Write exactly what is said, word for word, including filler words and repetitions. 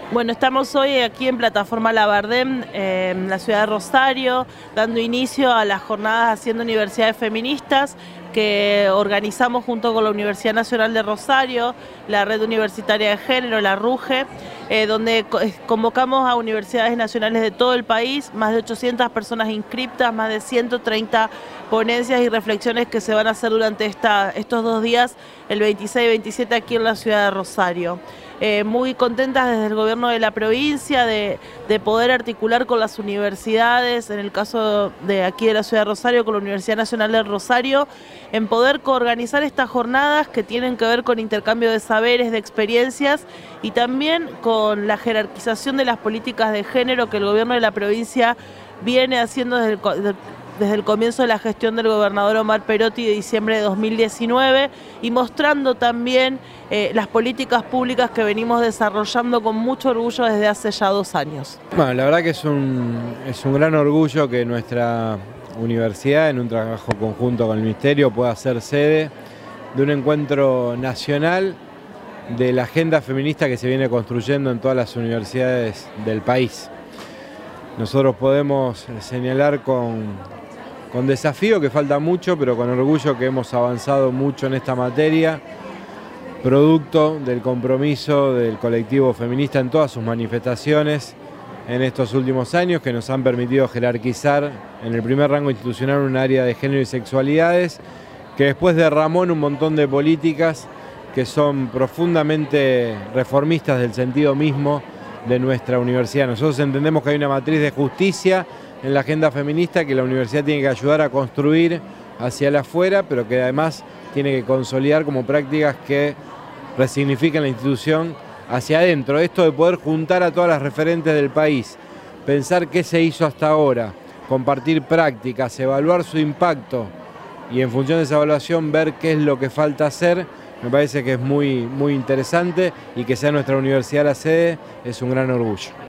Bueno, estamos hoy aquí en Plataforma Labardén, eh, en la ciudad de Rosario, dando inicio a las jornadas Haciendo Universidades Feministas que organizamos junto con la Universidad Nacional de Rosario, la Red Universitaria de Género, la RUGE, eh, donde convocamos a universidades nacionales de todo el país, más de ochocientas personas inscriptas, más de ciento treinta ponencias y reflexiones que se van a hacer durante esta, estos dos días, el veintiséis y veintisiete aquí en la ciudad de Rosario. Eh, muy contentas desde el gobierno de la provincia de, de poder articular con las universidades, en el caso de aquí de la ciudad de Rosario, con la Universidad Nacional de Rosario, en poder coorganizar estas jornadas que tienen que ver con intercambio de saberes, de experiencias y también con la jerarquización de las políticas de género que el gobierno de la provincia viene haciendo desde el, desde el comienzo de la gestión del gobernador Omar Perotti de diciembre de dos mil diecinueve y mostrando también eh, las políticas públicas que venimos desarrollando con mucho orgullo desde hace ya dos años. Bueno, la verdad que es un, es un gran orgullo que nuestra universidad, en un trabajo conjunto con el Ministerio, pueda ser sede de un encuentro nacional de la agenda feminista que se viene construyendo en todas las universidades del país. Nosotros podemos señalar con, con desafío que falta mucho, pero con orgullo que hemos avanzado mucho en esta materia, producto del compromiso del colectivo feminista en todas sus manifestaciones en estos últimos años, que nos han permitido jerarquizar en el primer rango institucional un área de género y sexualidades, que después derramó en un montón de políticas que son profundamente reformistas del sentido mismo de nuestra universidad. Nosotros entendemos que hay una matriz de justicia en la agenda feminista que la universidad tiene que ayudar a construir hacia el afuera, pero que además tiene que consolidar como prácticas que resignifiquen la institución hacia adentro. Esto de poder juntar a todas las referentes del país, pensar qué se hizo hasta ahora, compartir prácticas, evaluar su impacto y en función de esa evaluación ver qué es lo que falta hacer, me parece que es muy, muy interesante y que sea nuestra universidad la sede es un gran orgullo.